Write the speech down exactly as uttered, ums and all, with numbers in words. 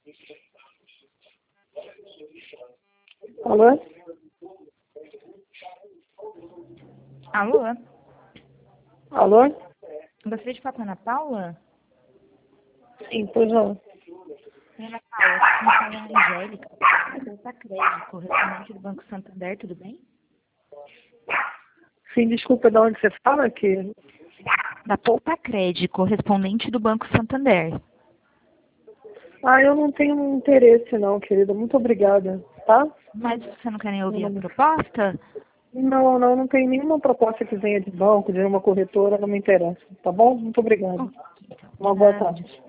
Alô? Alô? Alô? Gostaria de falar com a Ana Paula? Sim, pois não. Ana Paula, me fala a Angélica, Poupa Crédito, correspondente do Banco Santander, tudo bem? Sim, desculpa, de onde você fala aqui? Da Poupa Crédito, correspondente do Banco Santander. Ah, eu não tenho interesse não, querida. Muito obrigada, tá? Mas você não quer nem ouvir a Não, proposta? não, não, não tem nenhuma proposta que venha de banco, de uma corretora, não me interessa, tá bom? Muito obrigada. Ok, então. Uma boa Nada. tarde.